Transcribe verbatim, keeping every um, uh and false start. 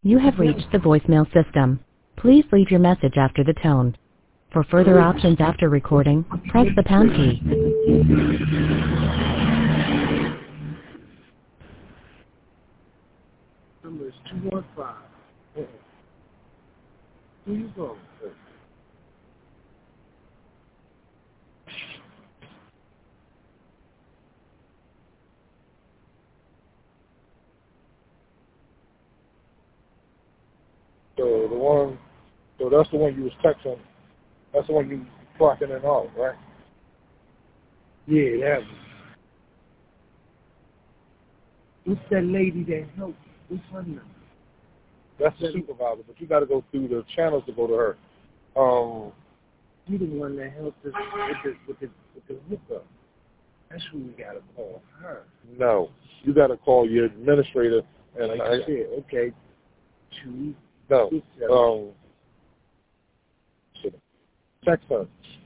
You have reached the voicemail system. Please leave your message after the tone. For further options after recording, press the pound key. Number is two one five. Who you going? So the one, so that's the one you was texting. That's the one you clocking in on, right? Yeah, that one. What's that lady that helped? What's her name? That's the supervisor, but you got to go through the channels to go to her. Um, you the one that helped us with the with the with the hookup. That's who we got to call her. No, you got to call your administrator. And like I said, okay, two. No, um, text her.